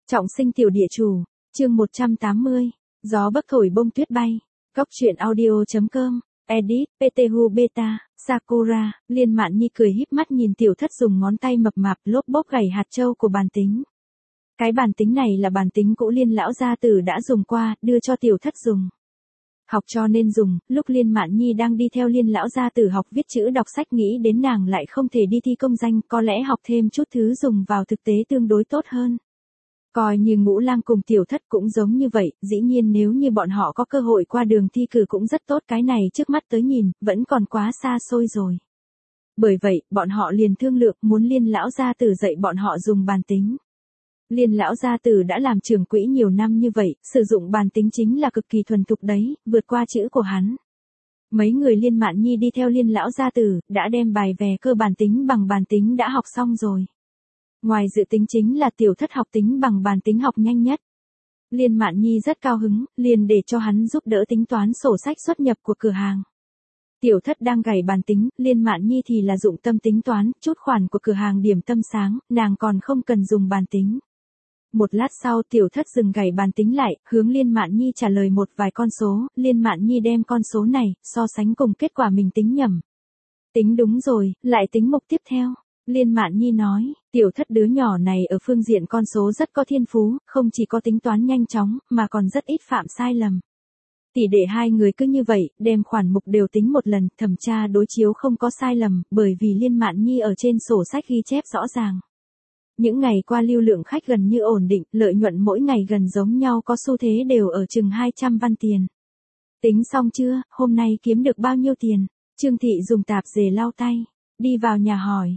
Trọng sinh tiểu địa chủ, chương 180, gió bấc thổi bông tuyết bay. Góc truyện audio.com, edit, PTH Beta, Sakura. Liên Mạn Nhi cười híp mắt nhìn Tiểu Thất dùng ngón tay mập mạp lốp bốp gảy hạt châu của bàn tính. Cái bàn tính này là bàn tính cũ Liên lão gia tử đã dùng qua, đưa cho Tiểu Thất dùng. Học cho nên dùng, lúc Liên Mạn Nhi đang đi theo Liên lão gia tử học viết chữ đọc sách nghĩ đến nàng lại không thể đi thi công danh, có lẽ học thêm chút thứ dùng vào thực tế tương đối tốt hơn. Coi như Ngũ Lang cùng Tiểu Thất cũng giống như vậy, dĩ nhiên nếu như bọn họ có cơ hội qua đường thi cử cũng rất tốt, cái này trước mắt tới nhìn, vẫn còn quá xa xôi rồi. Bởi vậy, bọn họ liền thương lượng muốn Liên lão gia tử dạy bọn họ dùng bàn tính. Liên lão gia tử đã làm trưởng quỹ nhiều năm như vậy, sử dụng bàn tính chính là cực kỳ thuần thục đấy, vượt qua chữ của hắn. Mấy người Liên Mạn Nhi đi theo Liên lão gia tử, đã đem bài về cơ bản tính bằng bàn tính đã học xong rồi. Ngoài dự tính chính là Tiểu Thất học tính bằng bàn tính học nhanh nhất. Liên Mạn Nhi rất cao hứng, liền để cho hắn giúp đỡ tính toán sổ sách xuất nhập của cửa hàng. Tiểu Thất đang gảy bàn tính, Liên Mạn Nhi thì là dụng tâm tính toán, chút khoản của cửa hàng điểm tâm sáng, nàng còn không cần dùng bàn tính. Một lát sau Tiểu Thất dừng gảy bàn tính lại, hướng Liên Mạn Nhi trả lời một vài con số, Liên Mạn Nhi đem con số này, so sánh cùng kết quả mình tính nhầm. Tính đúng rồi, lại tính mục tiếp theo. Liên Mạn Nhi nói, Tiểu Thất đứa nhỏ này ở phương diện con số rất có thiên phú, không chỉ có tính toán nhanh chóng, mà còn rất ít phạm sai lầm. Tỷ đệ hai người cứ như vậy, đem khoản mục đều tính một lần, thẩm tra đối chiếu không có sai lầm, bởi vì Liên Mạn Nhi ở trên sổ sách ghi chép rõ ràng. Những ngày qua lưu lượng khách gần như ổn định, lợi nhuận mỗi ngày gần giống nhau, có xu thế đều ở chừng 200 văn tiền. Tính xong chưa, hôm nay kiếm được bao nhiêu tiền? Trương Thị dùng tạp dề lau tay, đi vào nhà hỏi,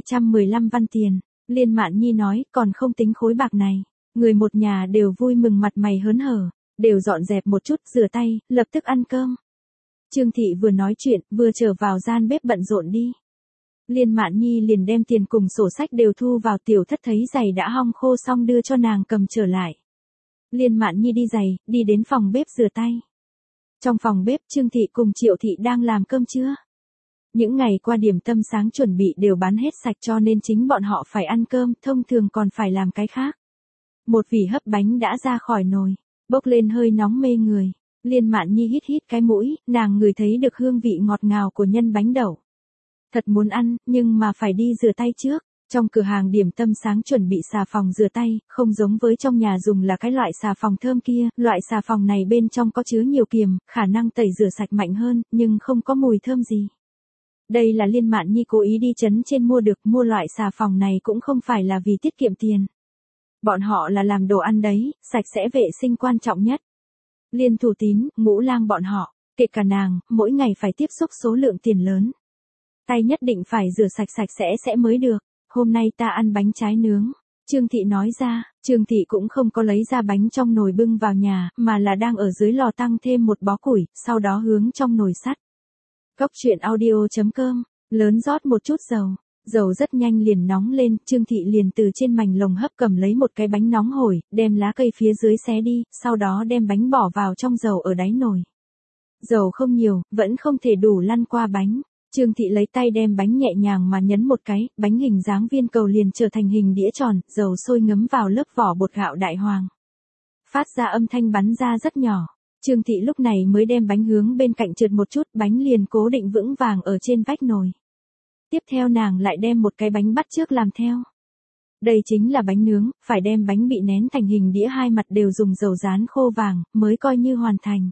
215 văn tiền. Liên Mạn Nhi nói, còn không tính khối bạc này. Người một nhà đều vui mừng mặt mày hớn hở, đều dọn dẹp một chút, rửa tay, lập tức ăn cơm. Trương Thị vừa nói chuyện, vừa trở vào gian bếp bận rộn đi. Liên Mạn Nhi liền đem tiền cùng sổ sách đều thu vào. Tiểu Thất thấy giày đã hong khô xong đưa cho nàng cầm trở lại. Liên Mạn Nhi đi giày, đi đến phòng bếp rửa tay. Trong phòng bếp Trương Thị cùng Triệu Thị đang làm cơm trưa. Những ngày qua điểm tâm sáng chuẩn bị đều bán hết sạch cho nên chính bọn họ phải ăn cơm, thông thường còn phải làm cái khác. Một vỉ hấp bánh đã ra khỏi nồi, bốc lên hơi nóng mê người. Liên Mạn Nhi hít hít cái mũi, nàng ngửi thấy được hương vị ngọt ngào của nhân bánh đậu. Thật muốn ăn, nhưng mà phải đi rửa tay trước. Trong cửa hàng điểm tâm sáng chuẩn bị xà phòng rửa tay, không giống với trong nhà dùng là cái loại xà phòng thơm kia, loại xà phòng này bên trong có chứa nhiều kiềm, khả năng tẩy rửa sạch mạnh hơn, nhưng không có mùi thơm gì. Đây là Liên Mạn Nhi cố ý đi trấn trên mua được, mua loại xà phòng này cũng không phải là vì tiết kiệm tiền. Bọn họ là làm đồ ăn đấy, sạch sẽ vệ sinh quan trọng nhất. Liên Thủ Tín, Ngũ Lang bọn họ, kể cả nàng, mỗi ngày phải tiếp xúc số lượng tiền lớn. Tay nhất định phải rửa sạch sạch sẽ mới được. Hôm nay ta ăn bánh trái nướng. Trương Thị nói ra, Trương Thị cũng không có lấy ra bánh trong nồi bưng vào nhà, mà là đang ở dưới lò tăng thêm một bó củi, sau đó hướng trong nồi sắt. Góc truyện audio.com, lớn rót một chút dầu. Dầu rất nhanh liền nóng lên, Trương Thị liền từ trên mành lồng hấp cầm lấy một cái bánh nóng hổi, đem lá cây phía dưới xé đi, sau đó đem bánh bỏ vào trong dầu ở đáy nồi. Dầu không nhiều, vẫn không thể đủ lăn qua bánh. Trương Thị lấy tay đem bánh nhẹ nhàng mà nhấn một cái, bánh hình dáng viên cầu liền trở thành hình đĩa tròn, dầu sôi ngấm vào lớp vỏ bột gạo đại hoàng. Phát ra âm thanh bắn ra rất nhỏ. Trương Thị lúc này mới đem bánh hướng bên cạnh trượt một chút, bánh liền cố định vững vàng ở trên vách nồi. Tiếp theo nàng lại đem một cái bánh bắt chước làm theo. Đây chính là bánh nướng, phải đem bánh bị nén thành hình đĩa hai mặt đều dùng dầu rán khô vàng, mới coi như hoàn thành.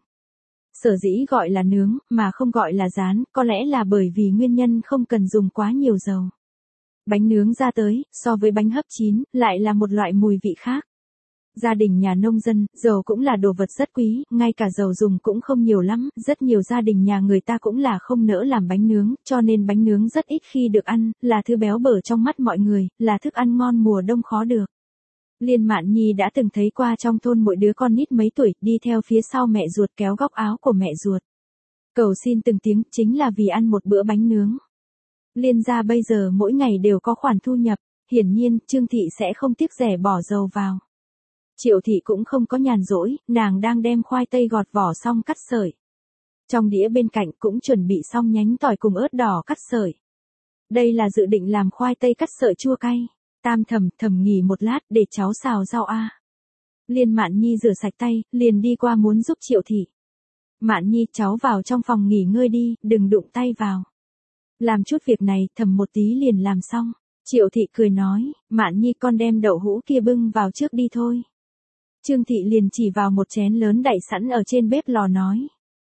Sở dĩ gọi là nướng, mà không gọi là rán, có lẽ là bởi vì nguyên nhân không cần dùng quá nhiều dầu. Bánh nướng ra tới, so với bánh hấp chín, lại là một loại mùi vị khác. Gia đình nhà nông dân, dầu cũng là đồ vật rất quý, ngay cả dầu dùng cũng không nhiều lắm, rất nhiều gia đình nhà người ta cũng là không nỡ làm bánh nướng, cho nên bánh nướng rất ít khi được ăn, là thứ béo bở trong mắt mọi người, là thức ăn ngon mùa đông khó được. Liên Mạn Nhi đã từng thấy qua trong thôn mỗi đứa con nít mấy tuổi, đi theo phía sau mẹ ruột kéo góc áo của mẹ ruột. Cầu xin từng tiếng, chính là vì ăn một bữa bánh nướng. Liên gia bây giờ mỗi ngày đều có khoản thu nhập, hiển nhiên, Trương Thị sẽ không tiếc rẻ bỏ dầu vào. Triệu Thị cũng không có nhàn rỗi, nàng đang đem khoai tây gọt vỏ xong cắt sợi. Trong đĩa bên cạnh cũng chuẩn bị xong nhánh tỏi cùng ớt đỏ cắt sợi. Đây là dự định làm khoai tây cắt sợi chua cay. Tam thầm nghỉ một lát để cháu xào rau a. Liên Mạn Nhi rửa sạch tay, liền đi qua muốn giúp Triệu Thị. Mạn Nhi, cháu vào trong phòng nghỉ ngơi đi, đừng đụng tay vào. Làm chút việc này, thầm một tí liền làm xong. Triệu Thị cười nói, Mạn Nhi con đem đậu hũ kia bưng vào trước đi thôi. Trương Thị liền chỉ vào một chén lớn đậy sẵn ở trên bếp lò nói.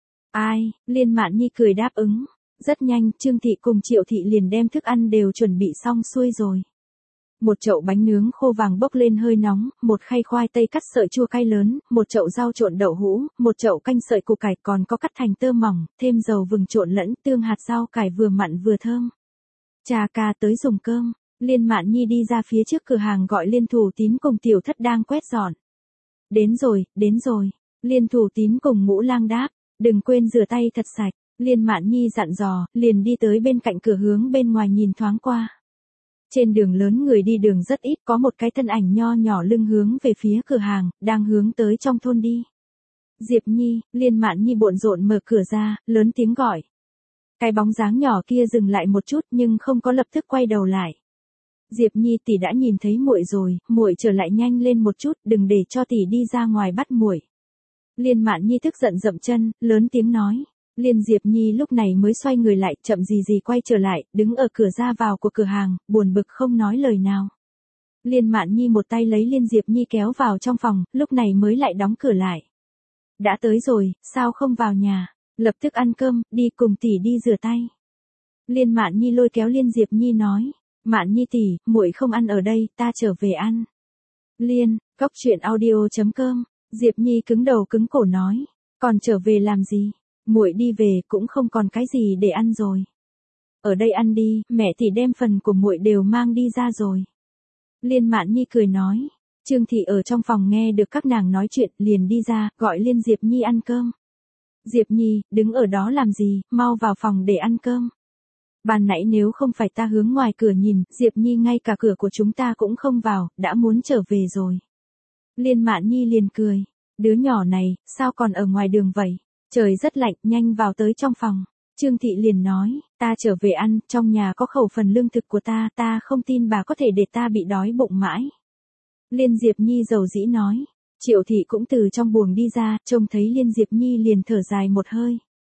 Ai, Liên Mạn Nhi cười đáp ứng. Rất nhanh, Trương Thị cùng Triệu Thị liền đem thức ăn đều chuẩn bị xong xuôi rồi. Một chậu bánh nướng khô vàng bốc lên hơi nóng, một khay khoai tây cắt sợi chua cay lớn, một chậu rau trộn đậu hũ, một chậu canh sợi củ cải còn có cắt thành tơ mỏng, thêm dầu vừng trộn lẫn tương hạt rau cải vừa mặn vừa thơm. Cha ca tới dùng cơm, Liên Mạn Nhi đi ra phía trước cửa hàng gọi Liên Thủ Tín cùng Tiểu Thất đang quét dọn. Đến rồi, Liên Thủ Tín cùng Ngũ Lang đáp, đừng quên rửa tay thật sạch, Liên Mạn Nhi dặn dò, liền đi tới bên cạnh cửa hướng bên ngoài nhìn thoáng qua. Trên đường lớn người đi đường rất ít, có một cái thân ảnh nho nhỏ lưng hướng về phía cửa hàng, đang hướng tới trong thôn đi. Diệp Nhi, Liên Mạn Nhi bộn rộn mở cửa ra, lớn tiếng gọi. Cái bóng dáng nhỏ kia dừng lại một chút nhưng không có lập tức quay đầu lại. Diệp Nhi tỷ đã nhìn thấy muội rồi, muội trở lại nhanh lên một chút, đừng để cho tỷ đi ra ngoài bắt muội. Liên Mạn Nhi tức giận dậm chân, lớn tiếng nói. Liên Diệp Nhi lúc này mới xoay người lại, chậm gì quay trở lại, đứng ở cửa ra vào của cửa hàng, buồn bực không nói lời nào. Liên Mạn Nhi một tay lấy Liên Diệp Nhi kéo vào trong phòng, lúc này mới lại đóng cửa lại. Đã tới rồi, sao không vào nhà, lập tức ăn cơm, đi cùng tỷ đi rửa tay. Liên Mạn Nhi lôi kéo Liên Diệp Nhi nói, Mạn Nhi tỷ, muội không ăn ở đây, ta trở về ăn. Liên, góc truyện audio.com, Diệp Nhi cứng đầu cứng cổ nói, còn trở về làm gì? Muội đi về cũng không còn cái gì để ăn rồi. Ở đây ăn đi, mẹ thì đem phần của muội đều mang đi ra rồi. Liên Mạn Nhi cười nói. Trương Thị ở trong phòng nghe được các nàng nói chuyện, liền đi ra, gọi Liên Diệp Nhi ăn cơm. Diệp Nhi, đứng ở đó làm gì, mau vào phòng để ăn cơm. Ban nãy nếu không phải ta hướng ngoài cửa nhìn, Diệp Nhi ngay cả cửa của chúng ta cũng không vào, đã muốn trở về rồi. Liên Mạn Nhi liền cười. Đứa nhỏ này, sao còn ở ngoài đường vậy? Trời rất lạnh, nhanh vào tới trong phòng. Trương Thị liền nói, ta trở về ăn, trong nhà có khẩu phần lương thực của ta không tin bà có thể để ta bị đói bụng mãi. Liên Diệp Nhi dầu dĩ nói. Triệu Thị cũng từ trong buồng đi ra, trông thấy Liên Diệp Nhi liền thở dài một hơi.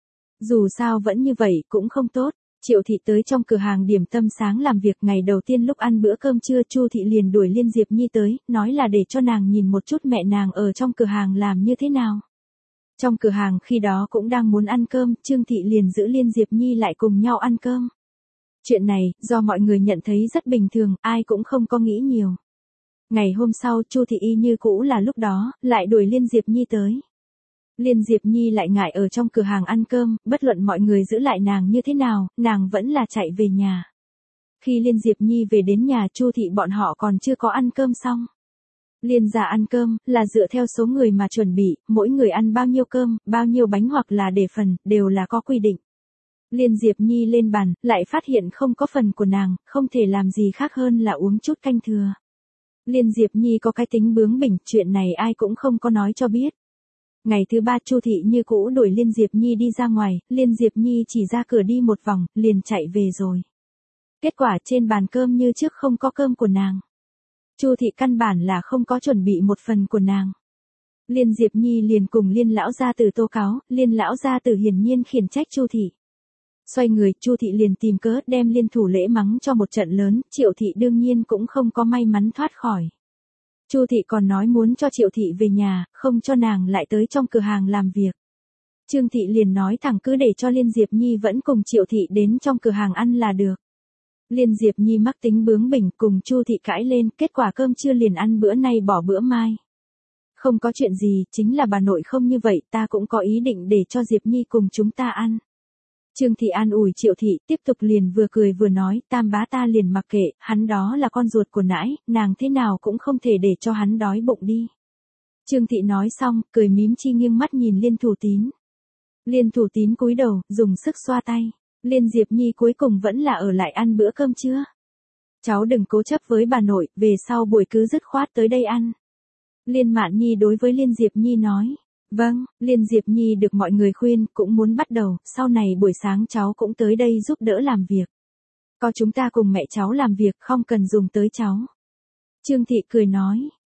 Dù sao vẫn như vậy cũng không tốt. Triệu Thị tới trong cửa hàng điểm tâm sáng làm việc, ngày đầu tiên lúc ăn bữa cơm trưa Chu Thị liền đuổi Liên Diệp Nhi tới, nói là để cho nàng nhìn một chút mẹ nàng ở trong cửa hàng làm như thế nào. Trong cửa hàng khi đó cũng đang muốn ăn cơm, Trương Thị liền giữ Liên Diệp Nhi lại cùng nhau ăn cơm. Chuyện này, do mọi người nhận thấy rất bình thường, ai cũng không có nghĩ nhiều. Ngày hôm sau, Chu Thị y như cũ là lúc đó, lại đuổi Liên Diệp Nhi tới. Liên Diệp Nhi lại ngại ở trong cửa hàng ăn cơm, bất luận mọi người giữ lại nàng như thế nào, nàng vẫn là chạy về nhà. Khi Liên Diệp Nhi về đến nhà, Chu Thị bọn họ còn chưa có ăn cơm xong. Liên gia ăn cơm, là dựa theo số người mà chuẩn bị, mỗi người ăn bao nhiêu cơm, bao nhiêu bánh hoặc là để phần, đều là có quy định. Liên Diệp Nhi lên bàn, lại phát hiện không có phần của nàng, không thể làm gì khác hơn là uống chút canh thừa. Liên Diệp Nhi có cái tính bướng bỉnh, chuyện này ai cũng không có nói cho biết. Ngày thứ ba Chu Thị như cũ đuổi Liên Diệp Nhi đi ra ngoài, Liên Diệp Nhi chỉ ra cửa đi một vòng, liền chạy về rồi. Kết quả trên bàn cơm như trước không có cơm của nàng. Chu Thị căn bản là không có chuẩn bị một phần của nàng. Liên Diệp Nhi liền cùng Liên lão gia tử tố cáo, Liên lão gia tử hiển nhiên khiển trách Chu Thị. Xoay người, Chu Thị liền tìm cớ đem Liên Thủ Lễ mắng cho một trận lớn, Triệu Thị đương nhiên cũng không có may mắn thoát khỏi. Chu Thị còn nói muốn cho Triệu Thị về nhà, không cho nàng lại tới trong cửa hàng làm việc. Trương Thị liền nói thẳng cứ để cho Liên Diệp Nhi vẫn cùng Triệu Thị đến trong cửa hàng ăn là được. Liên Diệp Nhi mắc tính bướng bỉnh, cùng Chu Thị cãi lên, kết quả cơm trưa liền ăn bữa nay bỏ bữa mai. Không có chuyện gì, chính là bà nội không như vậy, ta cũng có ý định để cho Diệp Nhi cùng chúng ta ăn. Trương Thị an ủi Triệu Thị, tiếp tục liền vừa cười vừa nói, Tam bá ta liền mặc kệ, hắn đó là con ruột của nãi, nàng thế nào cũng không thể để cho hắn đói bụng đi. Trương Thị nói xong, cười mím chi nghiêng mắt nhìn Liên Thủ Tín. Liên Thủ Tín cúi đầu, dùng sức xoa tay. Liên Diệp Nhi cuối cùng vẫn là ở lại ăn bữa cơm trưa. Cháu đừng cố chấp với bà nội, về sau buổi cứ dứt khoát tới đây ăn. Liên Mạn Nhi đối với Liên Diệp Nhi nói. Vâng, Liên Diệp Nhi được mọi người khuyên, cũng muốn bắt đầu, sau này buổi sáng cháu cũng tới đây giúp đỡ làm việc. Có chúng ta cùng mẹ cháu làm việc, không cần dùng tới cháu. Trương Thị cười nói,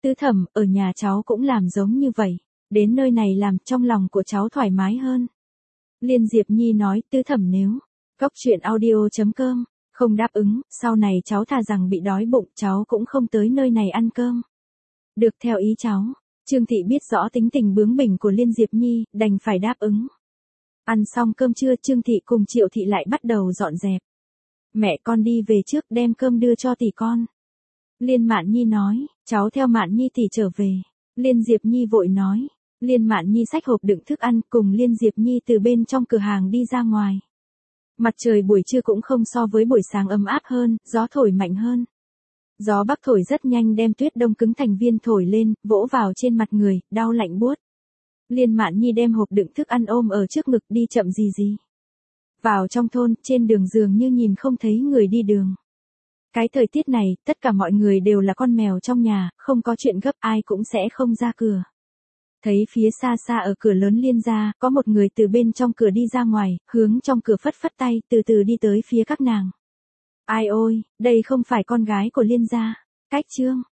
Tứ thẩm, ở nhà cháu cũng làm giống như vậy. Đến nơi này làm trong lòng của cháu thoải mái hơn. Liên Diệp Nhi nói, tứ thẩm nếu cóc truyện audio.com không đáp ứng, sau này cháu thà rằng bị đói bụng, cháu cũng không tới nơi này ăn cơm. Được, theo ý cháu. Trương Thị biết rõ tính tình bướng bỉnh của Liên Diệp Nhi, đành phải đáp ứng. Ăn xong cơm trưa, Trương Thị cùng Triệu Thị lại bắt đầu dọn dẹp. Mẹ con đi về trước đem cơm đưa cho tỷ con. Liên Mạn Nhi nói, cháu theo Mạn Nhi tỷ trở về. Liên Diệp Nhi vội nói. Liên Mạn Nhi xách hộp đựng thức ăn cùng Liên Diệp Nhi từ bên trong cửa hàng đi ra ngoài. Mặt trời buổi trưa cũng không so với buổi sáng ấm áp hơn, gió thổi mạnh hơn. Gió bắc thổi rất nhanh đem tuyết đông cứng thành viên thổi lên, vỗ vào trên mặt người, đau lạnh buốt. Liên Mạn Nhi đem hộp đựng thức ăn ôm ở trước ngực đi chậm gì gì. Vào trong thôn, trên đường dường như nhìn không thấy người đi đường. Cái thời tiết này, tất cả mọi người đều là con mèo trong nhà, không có chuyện gấp ai cũng sẽ không ra cửa. Thấy phía xa xa ở cửa lớn Liên gia, có một người từ bên trong cửa đi ra ngoài, hướng trong cửa phất phất tay, từ từ đi tới phía các nàng. Ai ôi, đây không phải con gái của Liên gia. Cách Trương